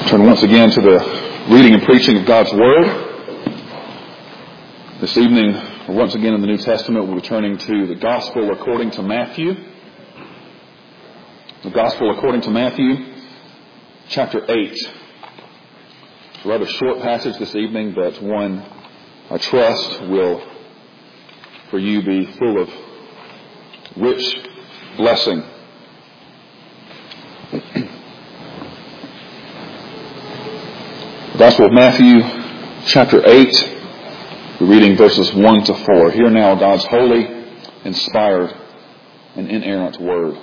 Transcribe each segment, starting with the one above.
Turn once again to the reading and preaching of God's Word. This evening, once again in the New Testament, we'll be turning to the Gospel according to Matthew. The Gospel according to Matthew, chapter 8. It's a rather short passage this evening, but one I trust will, for you, be full of rich blessing. The Gospel of Matthew, chapter 8, we're reading verses 1 to 4. Hear now God's holy, inspired, and inerrant word.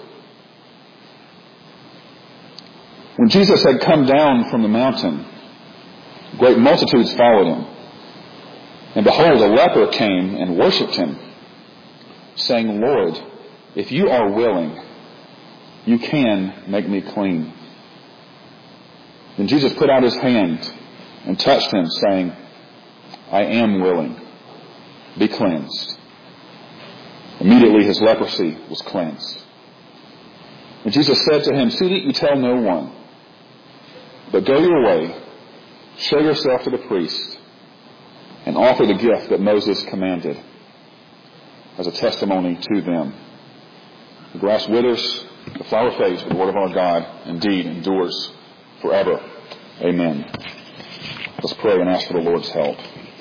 When Jesus had come down from the mountain, great multitudes followed him. And behold, a leper came and worshipped him, saying, Lord, if you are willing, you can make me clean. Then Jesus put out his hand and touched him, saying, I am willing. Be cleansed. Immediately his leprosy was cleansed. And Jesus said to him, see that you tell no one, but go your way, show yourself to the priest, and offer the gift that Moses commanded as a testimony to them. The grass withers, the flower fades, but the word of our God indeed endures forever. Amen. Let's pray and ask for the Lord's help.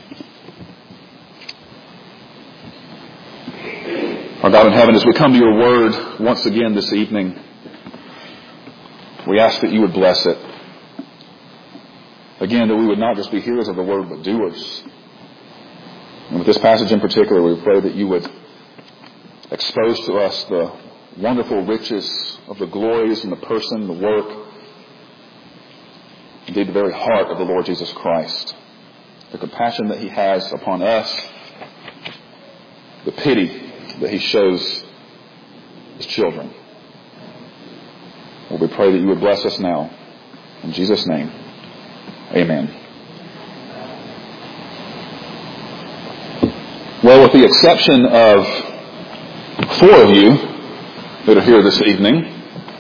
Our God in heaven, as we come to your word once again this evening, we ask that you would bless it. Again, that we would not just be hearers of the word, but doers. And with this passage in particular, we pray that you would expose to us the wonderful riches of the glories and the person, the work, indeed the very heart of the Lord Jesus Christ. The compassion that he has upon us, the pity that he shows his children. Well, we pray that you would bless us now. In Jesus' name, amen. Well, with the exception of 4 of you that are here this evening,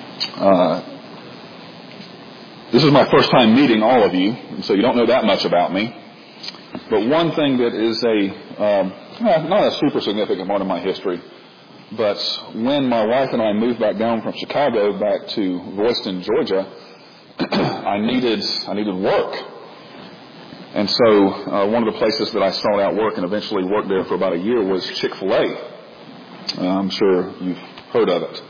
this is my first time meeting all of you, and so you don't know that much about me. But one thing that is not a super significant part of my history, but when my wife and I moved back down from Chicago back to Royston, Georgia, I needed work. And so one of the places that I sought out work and eventually worked there for about a year was Chick-fil-A. I'm sure you've heard of it.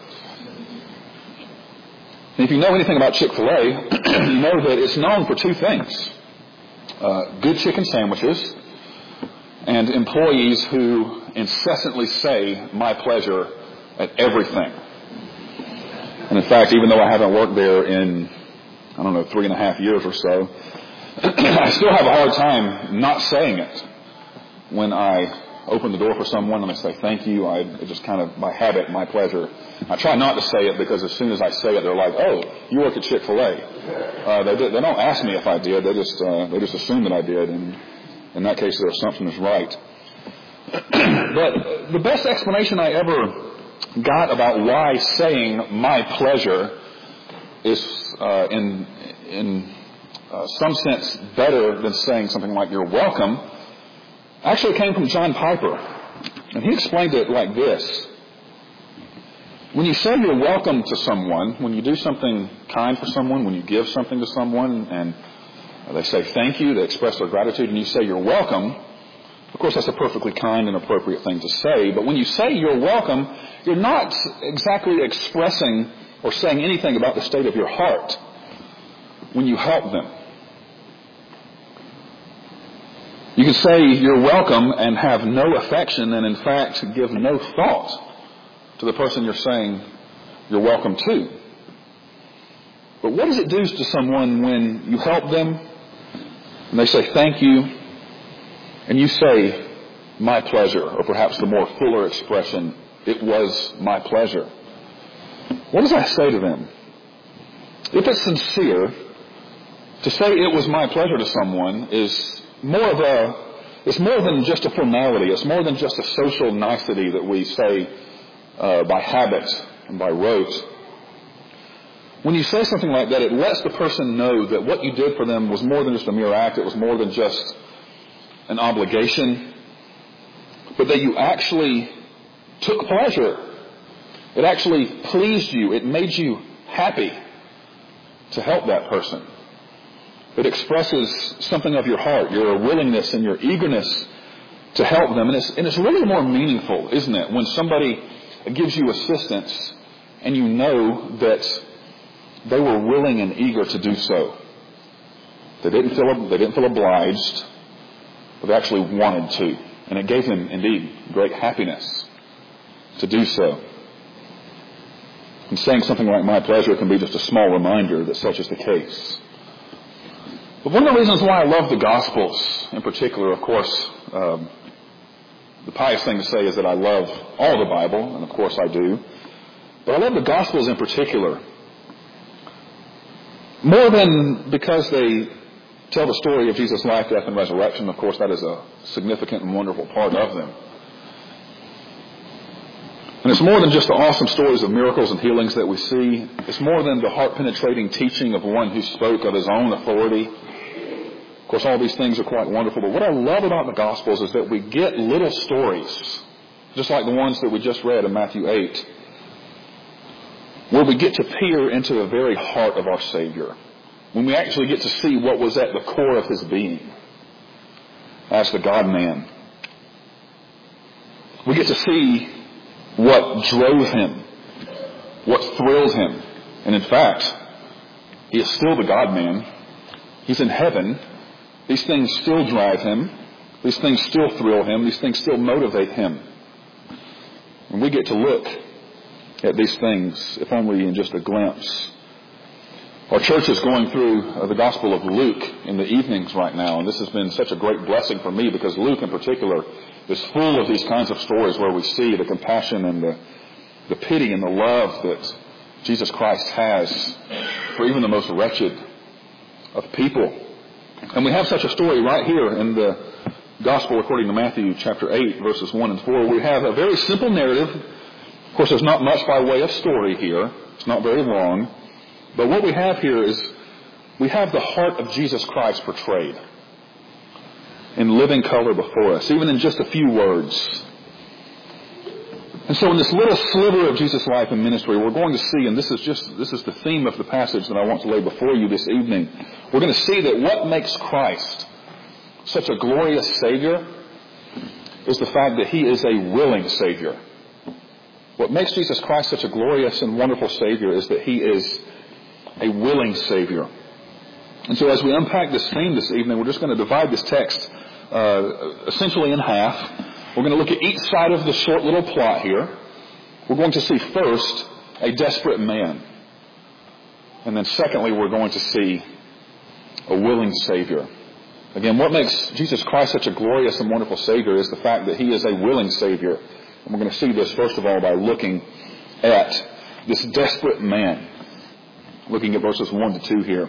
And if you know anything about Chick-fil-A, you know that it's known for 2 things. Good chicken sandwiches and employees who incessantly say, my pleasure, at everything. And in fact, even though I haven't worked there in, 3.5 years or so, I still have a hard time not saying it. When I open the door for someone and I say thank you, it just kind of, by habit, my pleasure. I try not to say it because as soon as I say it, they're like, oh, you work at Chick-fil-A. They don't ask me if I did. They just assume that I did. And in that case, their assumption is right. But the best explanation I ever got about why saying my pleasure is in some sense better than saying something like you're welcome actually came from John Piper. And he explained it like this. When you say you're welcome to someone, when you do something kind for someone, when you give something to someone and they say thank you, they express their gratitude, and you say you're welcome, of course that's a perfectly kind and appropriate thing to say, but when you say you're welcome, you're not exactly expressing or saying anything about the state of your heart when you help them. You can say you're welcome and have no affection and in fact give no thought to the person you're saying you're welcome to. But what does it do to someone when you help them and they say thank you and you say my pleasure, or perhaps the more fuller expression, it was my pleasure? What does that say to them? If it's sincere, to say it was my pleasure to someone is it's more than just a formality. It's more than just a social nicety that we say by habit and by rote. When you say something like that, it lets the person know that what you did for them was more than just a mere act. It was more than just an obligation, but that you actually took pleasure. It actually pleased you. It made you happy to help that person. It expresses something of your heart, your willingness and your eagerness to help them. And it's really more meaningful, isn't it, when somebody gives you assistance and you know that they were willing and eager to do so. They didn't feel obliged, but they actually wanted to. And it gave them, indeed, great happiness to do so. And saying something like "my pleasure" can be just a small reminder that such is the case. But one of the reasons why I love the Gospels in particular, of course, the pious thing to say is that I love all the Bible, and of course I do. But I love the Gospels in particular, more than because they tell the story of Jesus' life, death, and resurrection. Of course, that is a significant and wonderful part of them. And it's more than just the awesome stories of miracles and healings that we see. It's more than the heart-penetrating teaching of one who spoke of his own authority. Of course, all these things are quite wonderful. But what I love about the Gospels is that we get little stories, just like the ones that we just read in Matthew 8, where we get to peer into the very heart of our Savior, when we actually get to see what was at the core of his being as the God-man. We get to see what drove him, what thrilled him. And in fact, he is still the God-man. He's in heaven. These things still drive him. These things still thrill him. These things still motivate him. And we get to look at these things, if only in just a glimpse. Our church is going through the Gospel of Luke in the evenings right now, and this has been such a great blessing for me because Luke in particular is full of these kinds of stories where we see the compassion and the pity and the love that Jesus Christ has for even the most wretched of people. And we have such a story right here in the Gospel according to Matthew chapter 8, verses 1 and 4. We have a very simple narrative. Of course, there's not much by way of story here. It's not very long. But what we have here is we have the heart of Jesus Christ portrayed in living color before us, even in just a few words. And so in this little sliver of Jesus' life and ministry, we're going to see, and this is the theme of the passage that I want to lay before you this evening, we're going to see that what makes Christ such a glorious Savior is the fact that he is a willing Savior. What makes Jesus Christ such a glorious and wonderful Savior is that he is a willing Savior. And so as we unpack this theme this evening, we're just going to divide this text essentially in half. We're going to look at each side of the short little plot here. We're going to see first a desperate man. And then secondly, we're going to see a willing Savior. Again, what makes Jesus Christ such a glorious and wonderful Savior is the fact that he is a willing Savior. And we're going to see this first of all by looking at this desperate man. Looking at verses 1 to 2 here.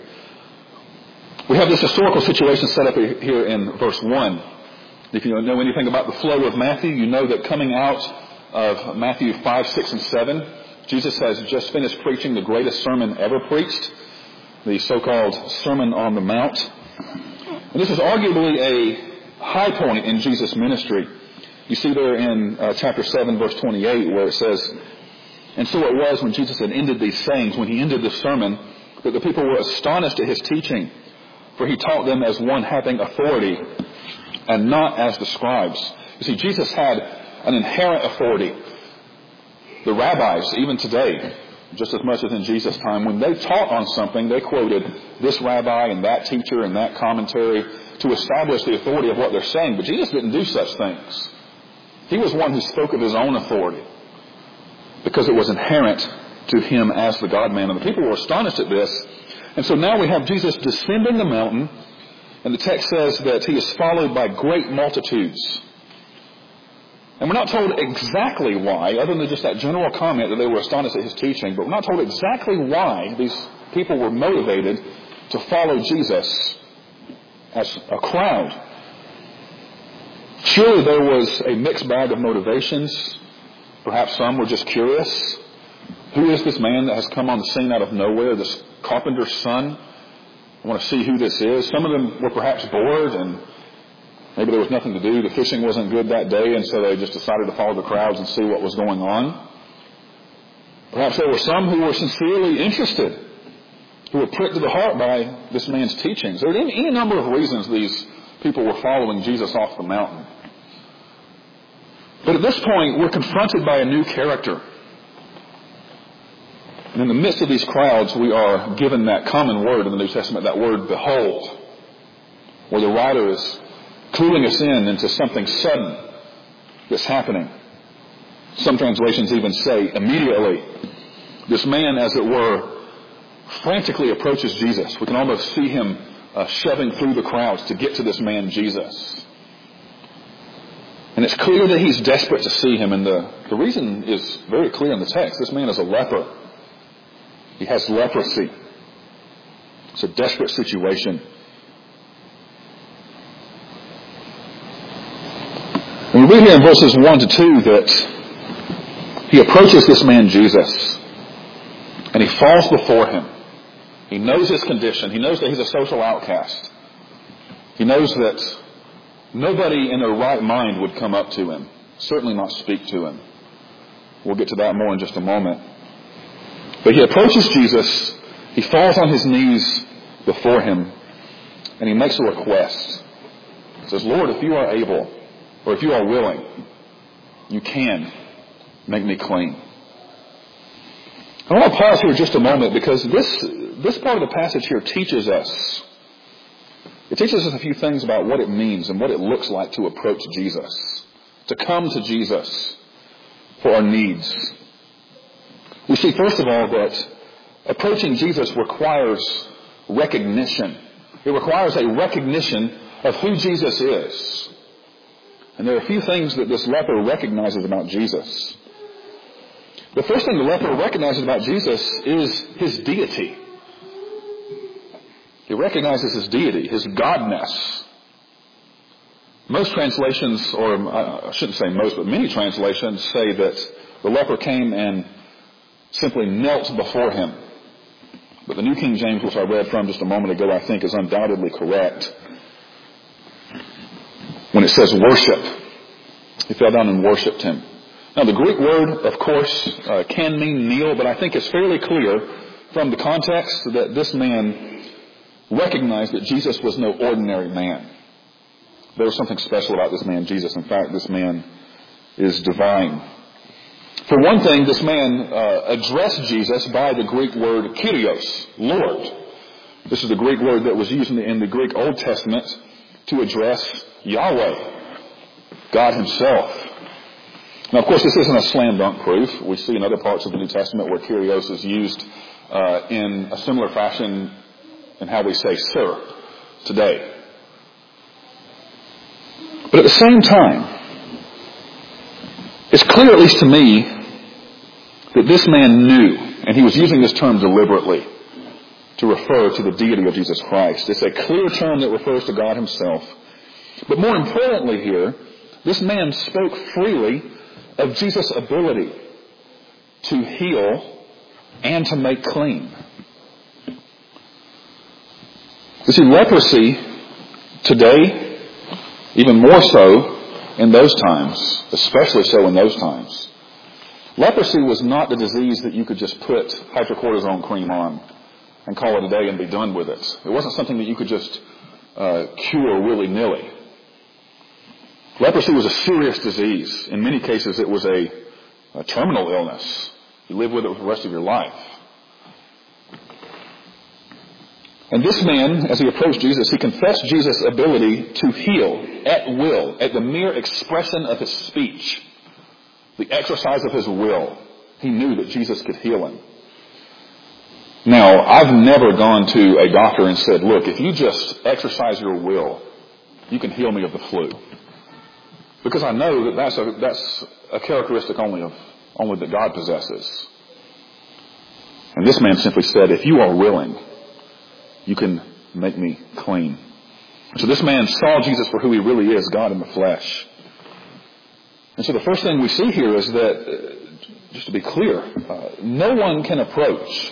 We have this historical situation set up here in verse 1. If you know anything about the flow of Matthew, you know that coming out of Matthew 5, 6, and 7, Jesus has just finished preaching the greatest sermon ever preached, the so-called Sermon on the Mount. And this is arguably a high point in Jesus' ministry. You see there in chapter 7, verse 28, where it says, "And so it was when Jesus had ended these sayings, when he ended the sermon, that the people were astonished at his teaching, for he taught them as one having authority and not as the scribes." You see, Jesus had an inherent authority. The rabbis, even today, just as much as in Jesus' time, when they taught on something, they quoted this rabbi and that teacher and that commentary to establish the authority of what they're saying. But Jesus didn't do such things. He was one who spoke of his own authority, because it was inherent to him as the God-man. And the people were astonished at this. And so now we have Jesus descending the mountain, and the text says that he is followed by great multitudes. And we're not told exactly why, other than just that general comment that they were astonished at his teaching, but we're not told exactly why these people were motivated to follow Jesus as a crowd. Surely there was a mixed bag of motivations. Perhaps some were just curious. Who is this man that has come on the scene out of nowhere, this carpenter's son? I want to see who this is. Some of them were perhaps bored and maybe there was nothing to do. The fishing wasn't good that day, and so they just decided to follow the crowds and see what was going on. Perhaps there were some who were sincerely interested, who were pricked to the heart by this man's teachings. There were any number of reasons these people were following Jesus off the mountain. But at this point, we're confronted by a new character. And in the midst of these crowds, we are given that common word in the New Testament, that word, behold, where the writer is cluing us into something sudden that's happening. Some translations even say immediately. This man, as it were, frantically approaches Jesus. We can almost see him shoving through the crowds to get to this man, Jesus. And it's clear that he's desperate to see him, and the reason is very clear in the text. This man is a leper. He has leprosy. It's a desperate situation. And we read here in verses 1 to 2 that he approaches this man Jesus, and he falls before him. He knows his condition. He knows that he's a social outcast. He knows that nobody in their right mind would come up to him, certainly not speak to him. We'll get to that more in just a moment. But he approaches Jesus, he falls on his knees before him, and he makes a request. He says, Lord, if you are able, or if you are willing, you can make me clean. I want to pause here just a moment because this part of the passage here teaches us. It teaches us a few things about what it means and what it looks like to approach Jesus, to come to Jesus for our needs. We see, first of all, that approaching Jesus requires recognition. It requires a recognition of who Jesus is. And there are a few things that this leper recognizes about Jesus. The first thing the leper recognizes about Jesus is his deity. He recognizes his deity, his godness. Most translations, or I shouldn't say most, but many translations say that the leper came and simply knelt before him. But the New King James, which I read from just a moment ago, I think is undoubtedly correct. When it says worship, he fell down and worshipped him. Now the Greek word, of course, can mean kneel, but I think it's fairly clear from the context that this man recognized that Jesus was no ordinary man. There was something special about this man, Jesus. In fact, this man is divine. For one thing, this man addressed Jesus by the Greek word Kyrios, Lord. This is the Greek word that was used in the Greek Old Testament to address Yahweh, God himself. Now, of course, this isn't a slam dunk proof. We see in other parts of the New Testament where Kyrios is used in a similar fashion in how we say sir today. But at the same time, it's clear, at least to me, that this man knew, and he was using this term deliberately, to refer to the deity of Jesus Christ. It's a clear term that refers to God himself. But more importantly here, this man spoke freely of Jesus' ability to heal and to make clean. You see, leprosy today, even more so in those times, especially so in those times, leprosy was not the disease that you could just put hydrocortisone cream on and call it a day and be done with it. It wasn't something that you could just cure willy-nilly. Leprosy was a serious disease. In many cases, it was a terminal illness. You live with it for the rest of your life. And this man, as he approached Jesus, he confessed Jesus' ability to heal at will, at the mere expression of his speech, the exercise of his will. He knew that Jesus could heal him. Now, I've never gone to a doctor and said, look, if you just exercise your will, you can heal me of the flu. Because I know that that's a characteristic only that God possesses. And this man simply said, if you are willing, you can make me clean. So this man saw Jesus for who he really is, God in the flesh. And so the first thing we see here is that just to be clear, no one can approach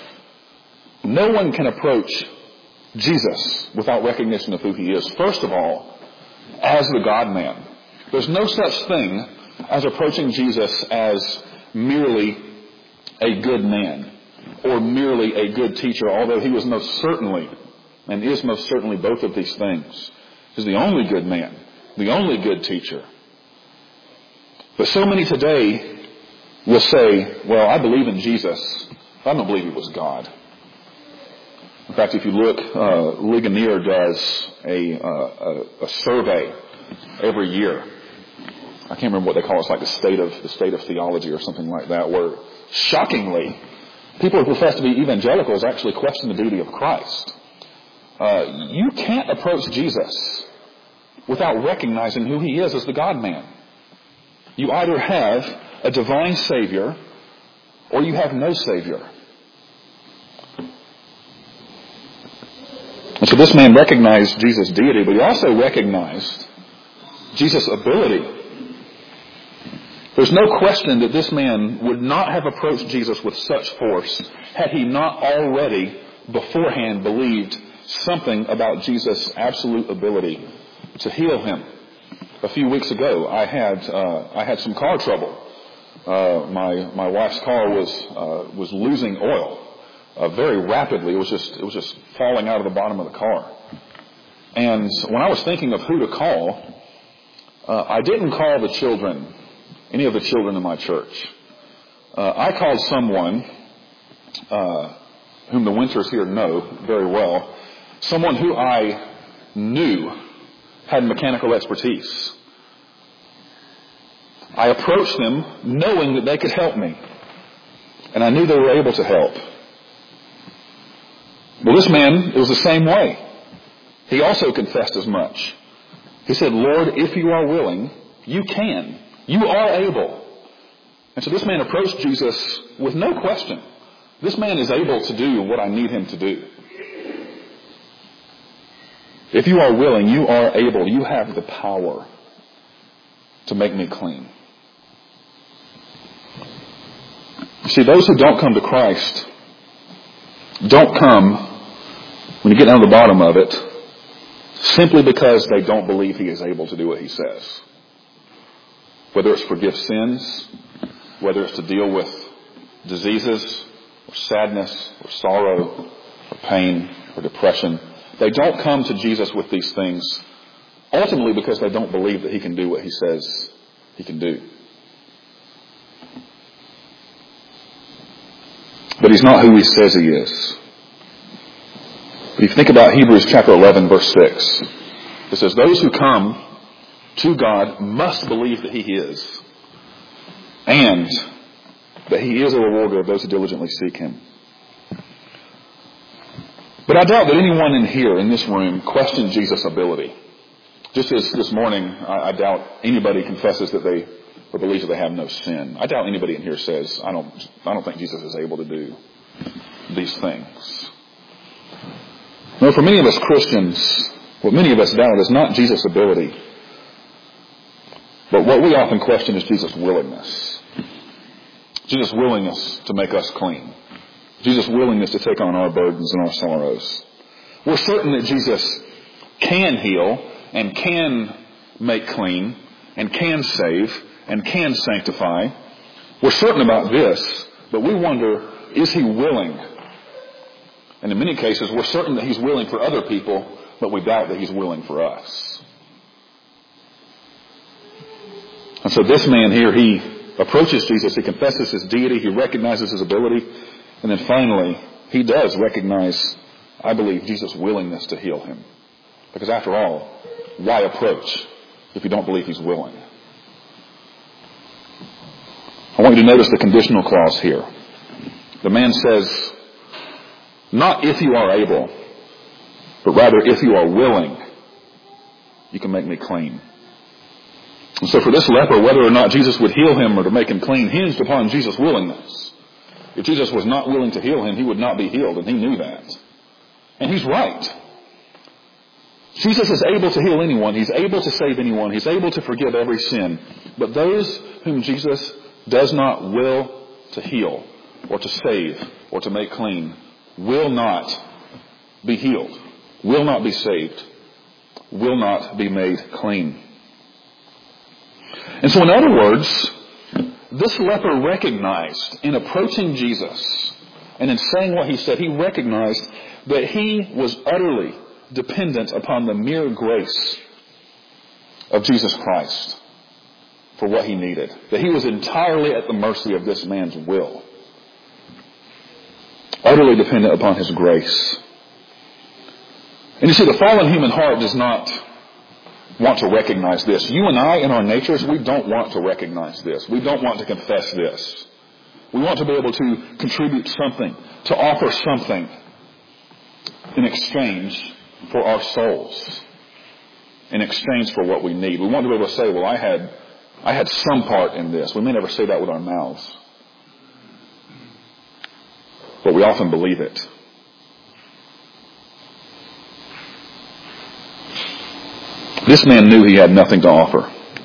Jesus without recognition of who he is. First of all, as the God-man. There's no such thing as approaching Jesus as merely a good man or merely a good teacher, although he was most certainly and is most certainly both of these things. He's the only good man, the only good teacher. But so many today will say, well, I believe in Jesus, but I don't believe he was God. In fact, if you look, Ligonier does a survey every year. I can't remember what they call it. It's like the state of theology or something like that, where shockingly, people who profess to be evangelicals actually question the deity of Christ. You can't approach Jesus without recognizing who he is as the God-man. You either have a divine Savior or you have no Savior. And so this man recognized Jesus' deity, but he also recognized Jesus' ability. There's no question that this man would not have approached Jesus with such force had he not already beforehand believed something about Jesus' absolute ability to heal him. A few weeks ago, I had some car trouble. My wife's car was losing oil very rapidly. It was just falling out of the bottom of the car. And when I was thinking of who to call, I didn't call the children, any of the children in my church. I called someone whom the Winters here know very well, someone who I knew had mechanical expertise. I approached them knowing that they could help me. And I knew they were able to help. Well, this man, it was the same way. He also confessed as much. He said, Lord, if you are willing, you can. You are able. And so this man approached Jesus with no question. This man is able to do what I need him to do. If you are willing, you are able. You have the power to make me clean. You see, those who don't come to Christ don't come, when you get down to the bottom of it, simply because they don't believe he is able to do what he says. Whether it's forgive sins, whether it's to deal with diseases, or sadness, or sorrow, or pain, or depression. They don't come to Jesus with these things ultimately because they don't believe that he can do what he says he can do. But he's not who he says he is. But if you think about Hebrews chapter 11, verse 6, it says, those who come to God must believe that he is, and that he is a rewarder of those who diligently seek him. But I doubt that anyone in here, in this room, questions Jesus' ability. Just as this morning, I doubt anybody confesses that they, or believes that they have no sin. I doubt anybody in here says, I don't think Jesus is able to do these things. No, for many of us Christians, what many of us doubt is not Jesus' ability, but what we often question is Jesus' willingness. Jesus' willingness to make us clean. Jesus' willingness to take on our burdens and our sorrows. We're certain that Jesus can heal and can make clean and can save and can sanctify. We're certain about this, but we wonder, is he willing? And in many cases, we're certain that he's willing for other people, but we doubt that he's willing for us. And so this man here, he approaches Jesus, he confesses his deity, he recognizes his ability, and then finally, he does recognize, I believe, Jesus' willingness to heal him. Because after all, why approach if you don't believe he's willing? I want you to notice the conditional clause here. The man says, not if you are able, but rather if you are willing, you can make me clean. And so for this leper, whether or not Jesus would heal him or to make him clean hinged upon Jesus' willingness. If Jesus was not willing to heal him, he would not be healed, and he knew that. And he's right. Jesus is able to heal anyone. He's able to save anyone. He's able to forgive every sin. But those whom Jesus does not will to heal or to save or to make clean will not be healed, will not be saved, will not be made clean. And so in other words, this leper recognized in approaching Jesus and in saying what he said, he recognized that he was utterly dependent upon the mere grace of Jesus Christ for what he needed. That he was entirely at the mercy of this man's will. Utterly dependent upon his grace. And you see, the fallen human heart does not want to recognize this. You and I, in our natures, we don't want to recognize this. We don't want to confess this. We want to be able to contribute something, to offer something in exchange for our souls, in exchange for what we need. We want to be able to say, well, I had some part in this. We may never say that with our mouths, but we often believe it. This man knew he had nothing to offer,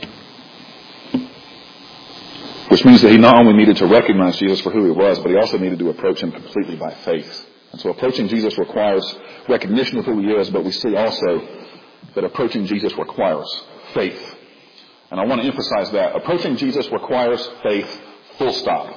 which means that he not only needed to recognize Jesus for who he was, but he also needed to approach him completely by faith. And so approaching Jesus requires recognition of who he is, but we see also that approaching Jesus requires faith. And I want to emphasize that. Approaching Jesus requires faith, full stop.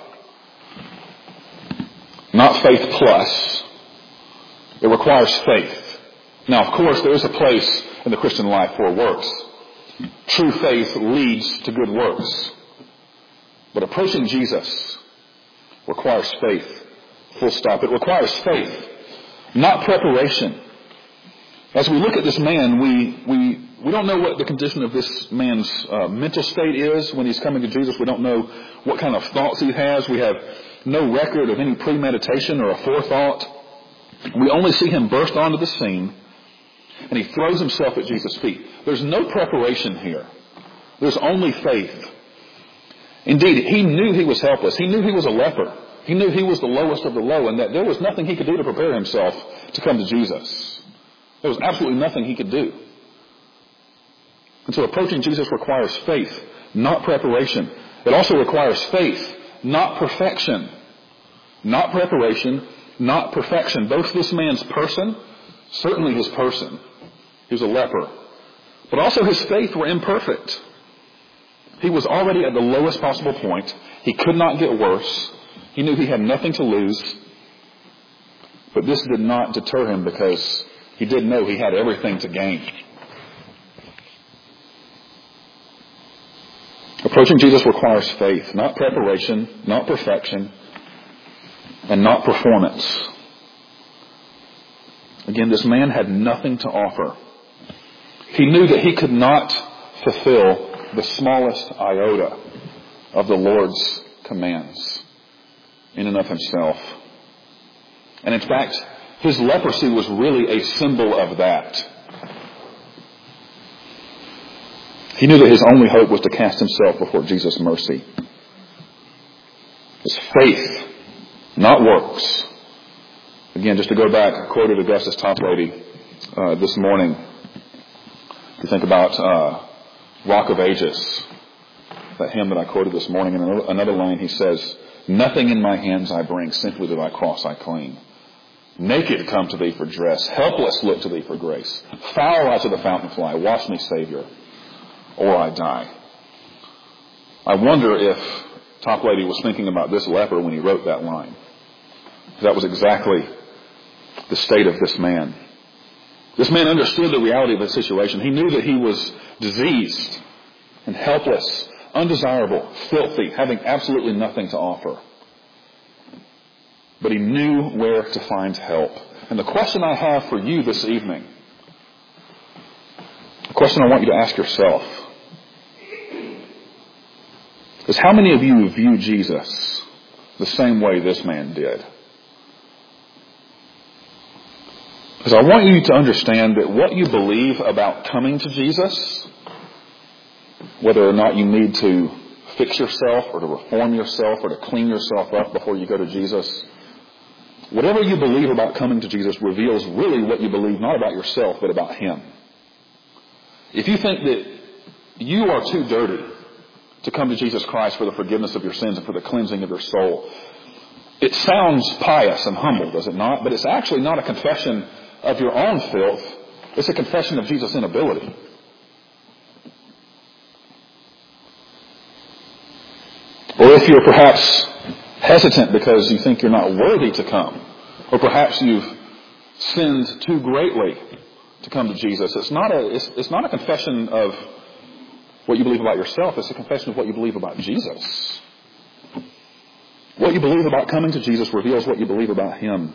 Not faith plus. It requires faith. Now, of course, there is a place in the Christian life for works. True faith leads to good works. But approaching Jesus requires faith, full stop. It requires faith, not preparation. As we look at this man, we don't know what the condition of this man's mental state is when he's coming to Jesus. We don't know what kind of thoughts he has. We have no record of any premeditation or a forethought. We only see him burst onto the scene, and he throws himself at Jesus' feet. There's no preparation here. There's only faith. Indeed, he knew he was helpless. He knew he was a leper. He knew he was the lowest of the low, and that there was nothing he could do to prepare himself to come to Jesus. There was absolutely nothing he could do. And so approaching Jesus requires faith, not preparation. It also requires faith, not perfection. Not preparation, not perfection. Both this man's person, certainly his person, he was a leper, but also his faith were imperfect. He was already at the lowest possible point. He could not get worse. He knew he had nothing to lose. But this did not deter him because he did know he had everything to gain. Approaching Jesus requires faith, not preparation, not perfection, and not performance. Again, this man had nothing to offer. He knew that he could not fulfill the smallest iota of the Lord's commands in and of himself. And in fact, his leprosy was really a symbol of that. He knew that his only hope was to cast himself before Jesus' mercy. It's faith, not works. Again, just to go back, I quoted Augustus Toplady this morning. If you think about Rock of Ages, that hymn that I quoted this morning, in another line he says, "Nothing in my hands I bring, simply to thy cross I cling. Naked come to thee for dress, helpless look to thee for grace. Foul I to the fountain fly, wash me, Savior, or I die." I wonder if Toplady was thinking about this leper when he wrote that line. That was exactly the state of this man. This man understood the reality of his situation. He knew that he was diseased and helpless, undesirable, filthy, having absolutely nothing to offer. But he knew where to find help. And the question I have for you this evening, the question I want you to ask yourself, is how many of you view Jesus the same way this man did? Because I want you to understand that what you believe about coming to Jesus, whether or not you need to fix yourself or to reform yourself or to clean yourself up before you go to Jesus, whatever you believe about coming to Jesus reveals really what you believe not about yourself but about Him. If you think that you are too dirty to come to Jesus Christ for the forgiveness of your sins and for the cleansing of your soul. It sounds pious and humble, does it not? But it's actually not a confession of your own filth. It's a confession of Jesus' inability. Or if you're perhaps hesitant because you think you're not worthy to come, or perhaps you've sinned too greatly to come to Jesus, it's not a confession of what you believe about yourself. It's a confession of what you believe about Jesus. What you believe about coming to Jesus reveals what you believe about Him.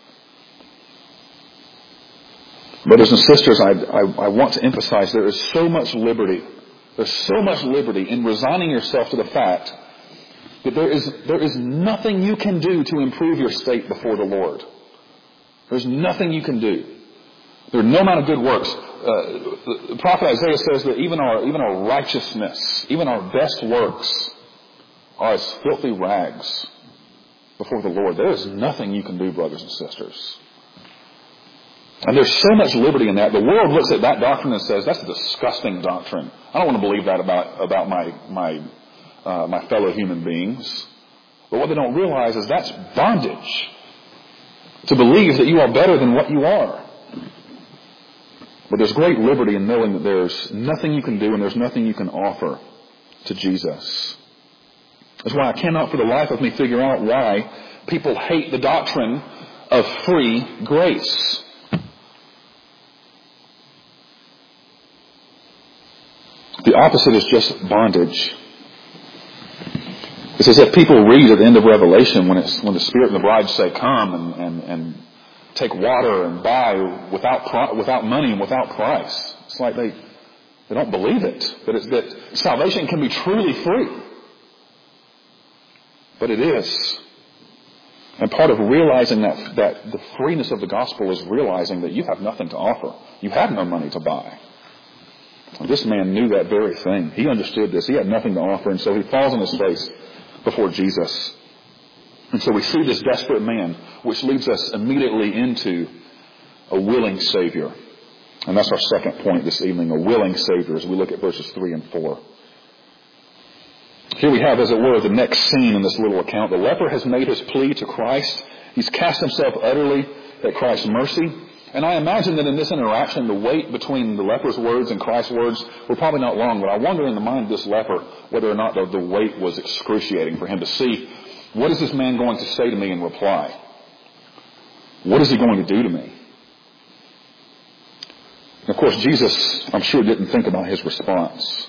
Brothers and sisters, I want to emphasize there is so much liberty. There's so much liberty in resigning yourself to the fact that there is nothing you can do to improve your state before the Lord. There's nothing you can do. There are no amount of good works. The prophet Isaiah says that even our righteousness, even our best works, are as filthy rags before the Lord. There is nothing you can do, brothers and sisters. And there's so much liberty in that. The world looks at that doctrine and says, that's a disgusting doctrine. I don't want to believe that about my fellow human beings. But what they don't realize is that's bondage. To believe that you are better than what you are. But there's great liberty in knowing that there's nothing you can do and there's nothing you can offer to Jesus. That's why I cannot for the life of me figure out why people hate the doctrine of free grace. The opposite is just bondage. It's as if people read at the end of Revelation when the Spirit and the bride say, come and take water and buy without money and without price. It's like they don't believe it. That salvation can be truly free. But it is. And part of realizing that the freeness of the gospel is realizing that you have nothing to offer. You have no money to buy. And this man knew that very thing. He understood this. He had nothing to offer, and so he falls on his face before Jesus. And so we see this desperate man, which leads us immediately into a willing Savior. And that's our second point this evening, a willing Savior, as we look at verses 3 and 4. Here we have, as it were, the next scene in this little account. The leper has made his plea to Christ. He's cast himself utterly at Christ's mercy. And I imagine that in this interaction, the wait between the leper's words and Christ's words were probably not long. But I wonder in the mind of this leper whether or not the wait was excruciating for him to see, what is this man going to say to me in reply? What is he going to do to me? And of course, Jesus, I'm sure, didn't think about his response.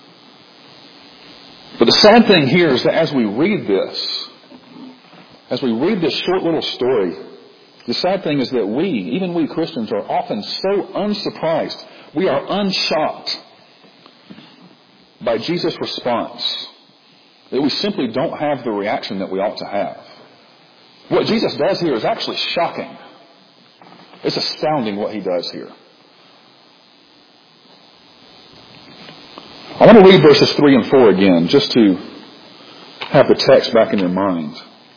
But the sad thing here is that as we read this short little story, the sad thing is that even we Christians, are often so unsurprised. We are unshocked by Jesus' response that we simply don't have the reaction that we ought to have. What Jesus does here is actually shocking. It's astounding what he does here. I want to read verses 3 and 4 again, just to have the text back in your mind.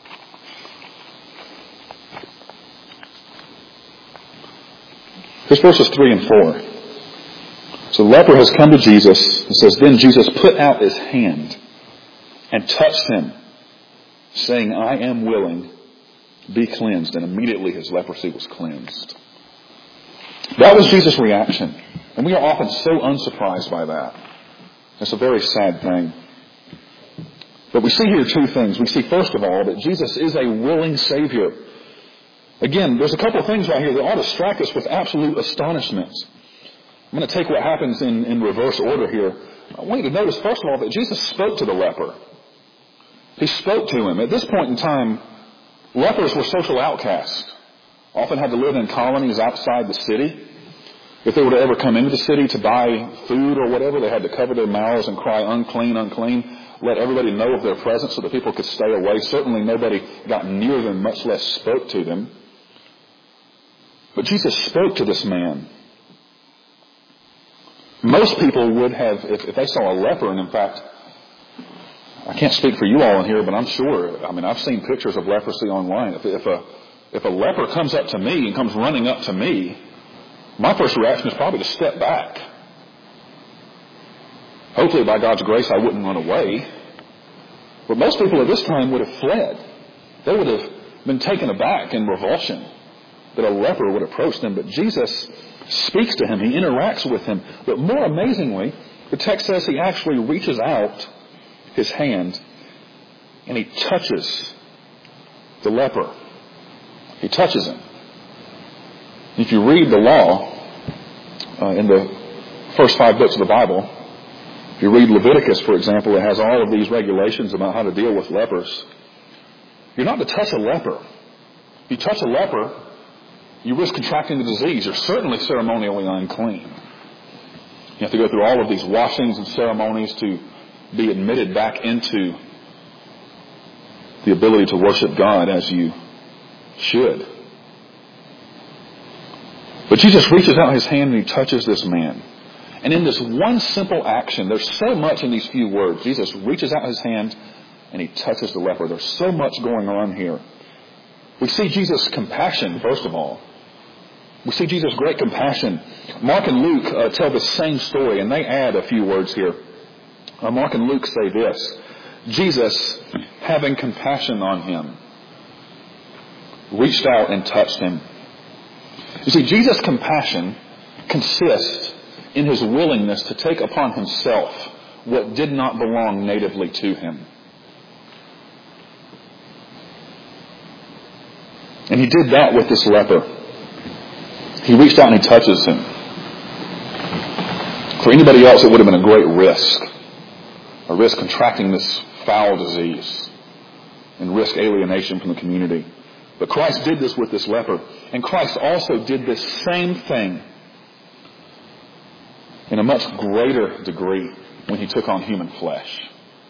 Here's verses 3 and 4. So the leper has come to Jesus. It says, then Jesus put out his hand and touched him, saying, I am willing, be cleansed. And immediately his leprosy was cleansed. That was Jesus' reaction. And we are often so unsurprised by that. It's a very sad thing. But we see here two things. We see, first of all, that Jesus is a willing Savior. Again, there's a couple of things right here that ought to strike us with absolute astonishment. I'm going to take what happens in reverse order here. I want you to notice, first of all, that Jesus spoke to the leper. He spoke to him. At this point in time, lepers were social outcasts. Often had to live in colonies outside the city. If they were to ever come into the city to buy food or whatever, they had to cover their mouths and cry, unclean, unclean. Let everybody know of their presence so that people could stay away. Certainly nobody got near them, much less spoke to them. But Jesus spoke to this man. Most people would have, if they saw a leper, and in fact, I can't speak for you all in here, but I'm sure, I've seen pictures of leprosy online. If a leper comes up to me and comes running up to me, my first reaction is probably to step back. Hopefully, by God's grace, I wouldn't run away. But most people at this time would have fled. They would have been taken aback in revulsion that a leper would approach them. But Jesus speaks to him. He interacts with him. But more amazingly, the text says he actually reaches out his hand and he touches the leper. He touches him. If you read the law in the first 5 books of the Bible, if you read Leviticus, for example, it has all of these regulations about how to deal with lepers. You're not to touch a leper. If you touch a leper, you risk contracting the disease. You're certainly ceremonially unclean. You have to go through all of these washings and ceremonies to be admitted back into the ability to worship God as you should. But Jesus reaches out his hand and he touches this man. And in this one simple action, there's so much in these few words. Jesus reaches out his hand and he touches the leper. There's so much going on here. We see Jesus' compassion, first of all. We see Jesus' great compassion. Mark and Luke tell the same story, and they add a few words here. Mark and Luke say this: Jesus, having compassion on him, reached out and touched him. You see, Jesus' compassion consists in his willingness to take upon himself what did not belong natively to him. And he did that with this leper. He reached out and he touches him. For anybody else, it would have been a great risk. A risk contracting this foul disease and risk alienation from the community. But Christ did this with this leper. And Christ also did this same thing in a much greater degree when he took on human flesh.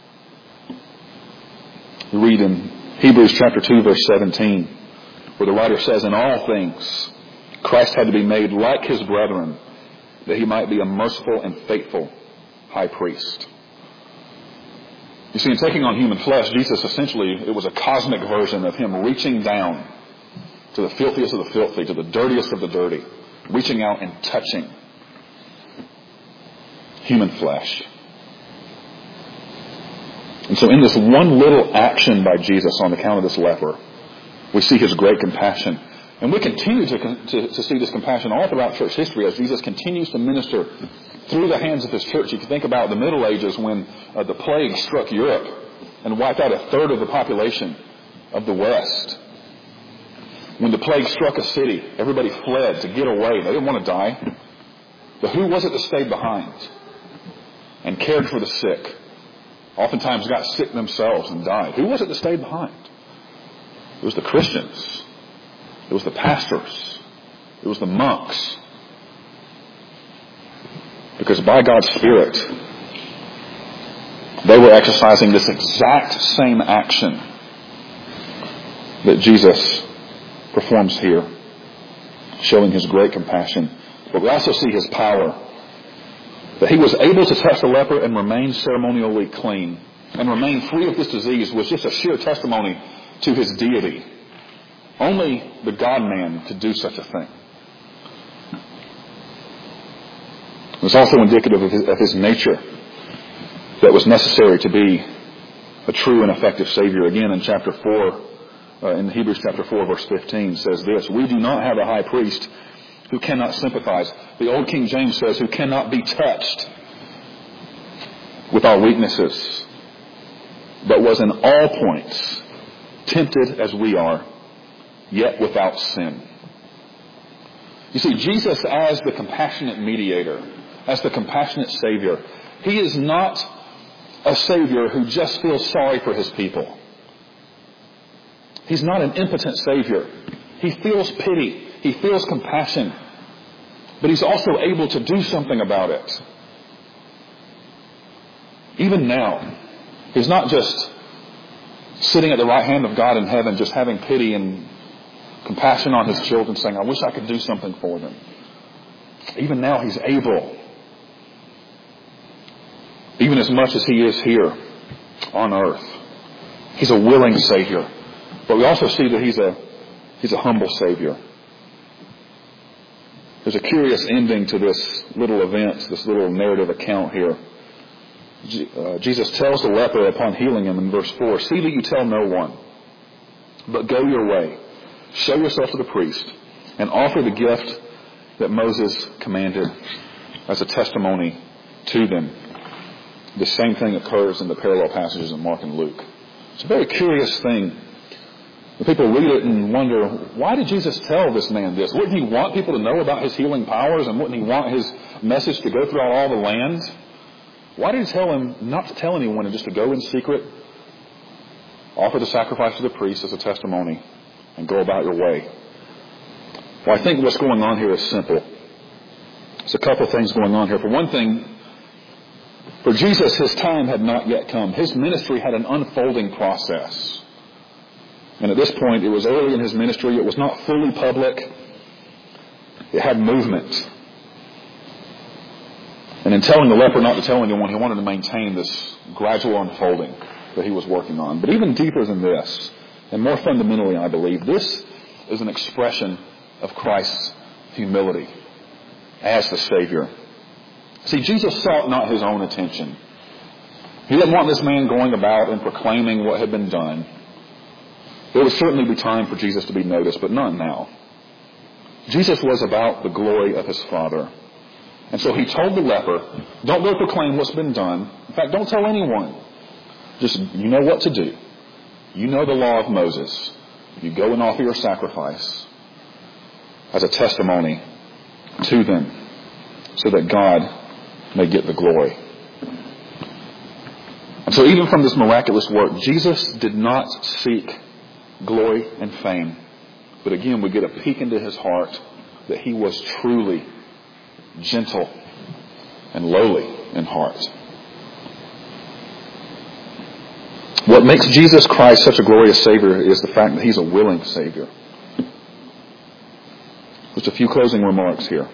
We read in Hebrews chapter 2, verse 17, where the writer says, in all things, Christ had to be made like his brethren, that he might be a merciful and faithful high priest. You see, in taking on human flesh, Jesus essentially, it was a cosmic version of him reaching down to the filthiest of the filthy, to the dirtiest of the dirty, reaching out and touching human flesh. And so in this one little action by Jesus on account of this leper, we see his great compassion. And we continue to see this compassion all throughout church history as Jesus continues to minister through the hands of his church. You can think about the Middle Ages when the plague struck Europe and wiped out 1/3 of the population of the West. When the plague struck a city, everybody fled to get away. They didn't want to die. But who was it that stayed behind and cared for the sick? Oftentimes got sick themselves and died. Who was it that stayed behind? It was the Christians. It was the pastors. It was the monks. Because by God's Spirit, they were exercising this exact same action that Jesus performs here, showing his great compassion. But we also see his power. That he was able to touch the leper and remain ceremonially clean and remain free of this disease was just a sheer testimony to his deity. Only the God-man could do such a thing. It was also indicative of his nature that was necessary to be a true and effective Savior. Again, in chapter 4, in Hebrews chapter 4, verse 15, says this: we do not have a high priest who cannot sympathize. The old King James says, who cannot be touched with our weaknesses, but was in all points tempted as we are, yet without sin. You see, Jesus as the compassionate mediator, as the compassionate Savior, he is not a Savior who just feels sorry for his people. He's not an impotent Savior. He feels pity. He feels compassion. But he's also able to do something about it. Even now, he's not just sitting at the right hand of God in heaven, just having pity and compassion on his children, saying, I wish I could do something for them. Even now, he's able, even as much as he is here on earth. He's a willing Savior. But we also see that he's a humble Savior. There's a curious ending to this little event, this little narrative account here. Jesus tells the leper upon healing him in verse 4, "See that you tell no one, but go your way. Show yourself to the priest and offer the gift that Moses commanded as a testimony to them." The same thing occurs in the parallel passages in Mark and Luke. It's a very curious thing. The people read it and wonder, why did Jesus tell this man this? Wouldn't he want people to know about his healing powers, and wouldn't he want his message to go throughout all the land? Why did he tell him not to tell anyone and just to go in secret, offer the sacrifice to the priest as a testimony, and go about your way? Well, I think what's going on here is simple. There's a couple things going on here. For one thing, for Jesus, his time had not yet come. His ministry had an unfolding process. And at this point, it was early in his ministry. It was not fully public. It had movement. And in telling the leper not to tell anyone, he wanted to maintain this gradual unfolding that he was working on. But even deeper than this, and more fundamentally, I believe, this is an expression of Christ's humility as the Savior. See, Jesus sought not his own attention. He didn't want this man going about and proclaiming what had been done. There would certainly be time for Jesus to be noticed, but not now. Jesus was about the glory of his Father. And so he told the leper, don't go proclaim what's been done. In fact, don't tell anyone. Just, you know what to do. You know the law of Moses. You go and offer your sacrifice as a testimony to them so that God may get the glory. And so even from this miraculous work, Jesus did not seek glory and fame. But again, we get a peek into his heart that he was truly gentle and lowly in heart. What makes Jesus Christ such a glorious Savior is the fact that he's a willing Savior. Just a few closing remarks here.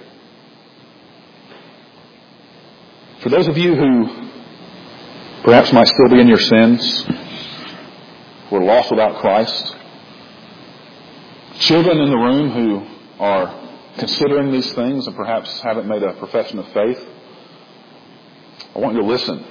For those of you who perhaps might still be in your sins, who are lost without Christ, children in the room who are considering these things and perhaps haven't made a profession of faith, I want you to listen.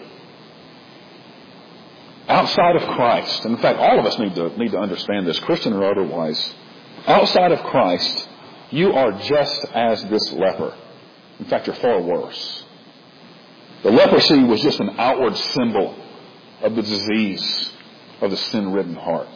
Outside of Christ, and in fact all of us need to understand this, Christian or otherwise, outside of Christ, you are just as this leper. In fact, you're far worse. The leprosy was just an outward symbol of the disease of the sin-ridden heart.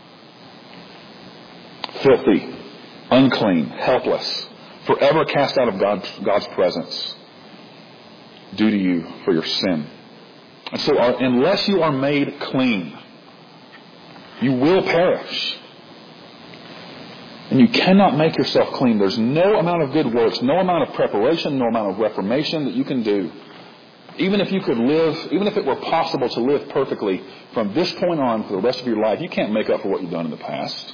Filthy, unclean, helpless, forever cast out of God's presence due to you for your sin. And so unless you are made clean, you will perish. And you cannot make yourself clean. There's no amount of good works, no amount of preparation, no amount of reformation that you can do. Even if it were possible to live perfectly from this point on for the rest of your life, you can't make up for what you've done in the past.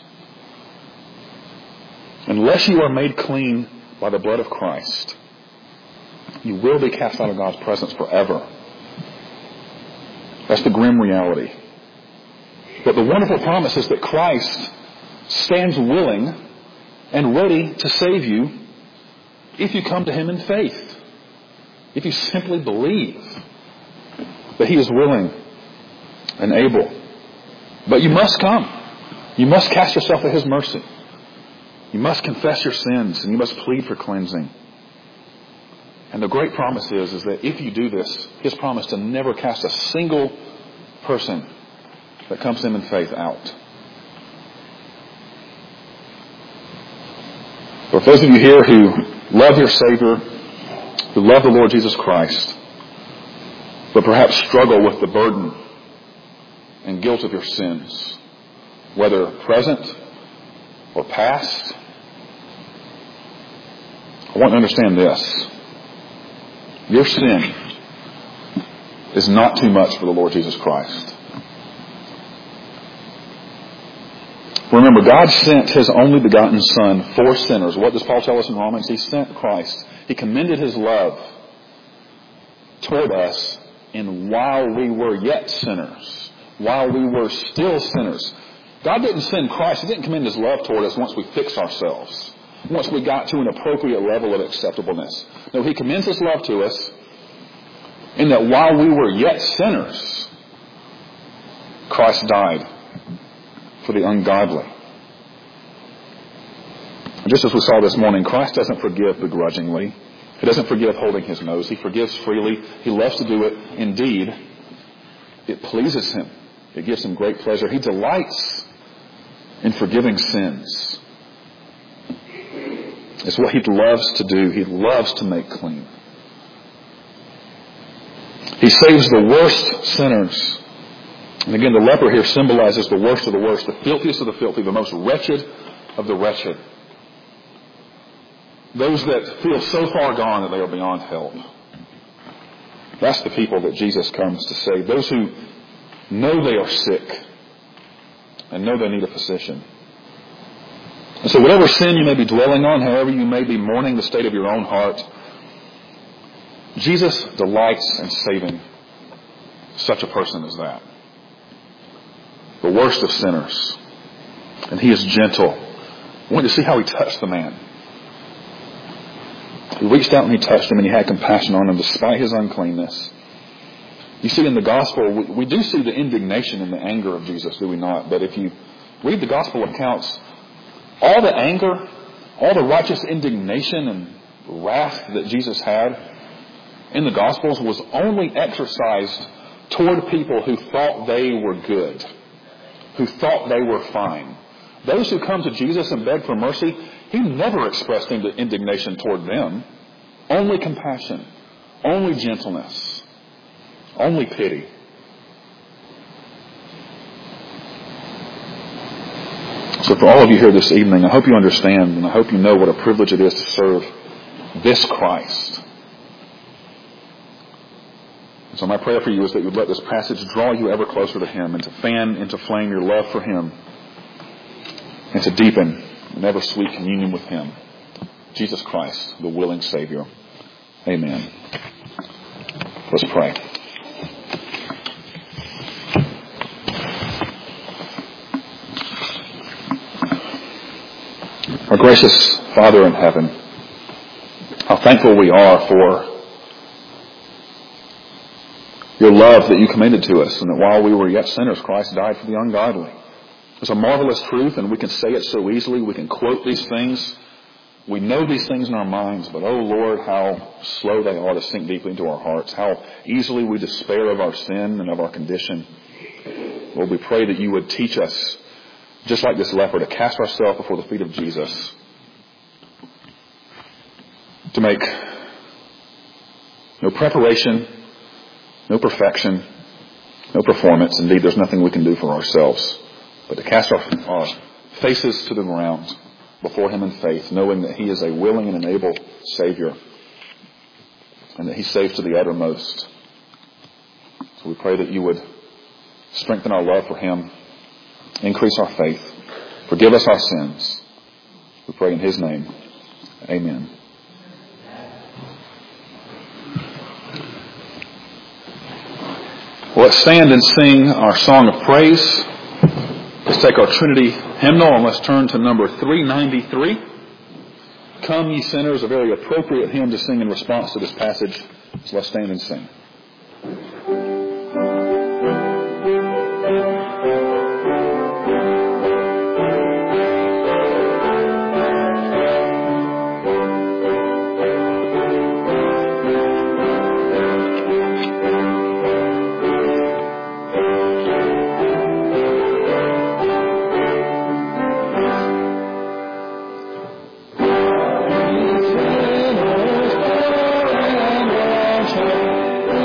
Unless you are made clean by the blood of Christ, you will be cast out of God's presence forever. That's the grim reality. But the wonderful promise is that Christ stands willing and ready to save you if you come to him in faith. If you simply believe that he is willing and able. But you must come. You must cast yourself at his mercy. You must confess your sins and you must plead for cleansing. And the great promise is that if you do this, his promise to never cast a single person that comes to him in faith out. For those of you here who love your Savior, who love the Lord Jesus Christ, but perhaps struggle with the burden and guilt of your sins, whether present or past, I want to understand this. Your sin is not too much for the Lord Jesus Christ. Remember, God sent his only begotten Son for sinners. What does Paul tell us in Romans? He sent Christ. He commended his love toward us in while we were yet sinners, while we were still sinners. God didn't send Christ. He didn't commend his love toward us once we fixed ourselves, once we got to an appropriate level of acceptableness. No, he commends his love to us in that while we were yet sinners, Christ died for the ungodly. Just as we saw this morning, Christ doesn't forgive begrudgingly. He doesn't forgive holding his nose. He forgives freely. He loves to do it. Indeed, it pleases him. It gives him great pleasure. He delights in forgiving sins. It's what he loves to do. He loves to make clean. He saves the worst sinners. And again, the leper here symbolizes the worst of the worst, the filthiest of the filthy, the most wretched of the wretched. Those that feel so far gone that they are beyond help. That's the people that Jesus comes to save. Those who know they are sick and know they need a physician. And so whatever sin you may be dwelling on, however you may be mourning the state of your own heart, Jesus delights in saving such a person as that. The worst of sinners. And he is gentle. I want you to see how he touched the man. He reached out and he touched him and he had compassion on him despite his uncleanness. You see in the gospel, we do see the indignation and the anger of Jesus, do we not? But if you read the gospel accounts, all the anger, all the righteous indignation and wrath that Jesus had in the gospels was only exercised toward people who thought they were good, who thought they were fine. Those who come to Jesus and beg for mercy, he never expressed indignation toward them. Only compassion. Only gentleness. Only pity. So for all of you here this evening, I hope you understand and I hope you know what a privilege it is to serve this Christ. And so my prayer for you is that you would let this passage draw you ever closer to him and to fan into flame your love for him and to deepen an ever sweet communion with him. Jesus Christ, the willing Savior. Amen. Let's pray. Our gracious Father in heaven, how thankful we are for your love that you commended to us, and that while we were yet sinners, Christ died for the ungodly. It's a marvelous truth, and we can say it so easily. We can quote these things. We know these things in our minds, but oh Lord, how slow they are to sink deeply into our hearts. How easily we despair of our sin and of our condition. Lord, we pray that you would teach us, just like this leper, to cast ourselves before the feet of Jesus. To make no preparation, no perfection, no performance. Indeed, there's nothing we can do for ourselves. But to cast our faces to the ground before him in faith, knowing that he is a willing and an able Savior, and that he saves to the uttermost. So we pray that you would strengthen our love for him, increase our faith, forgive us our sins. We pray in his name. Amen. Well, let's stand and sing our song of praise. Let's take our Trinity hymnal and let's turn to number 393. Come, ye sinners, a very appropriate hymn to sing in response to this passage. So let's stand and sing. Sinners,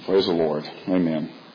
Praise the Lord. Amen.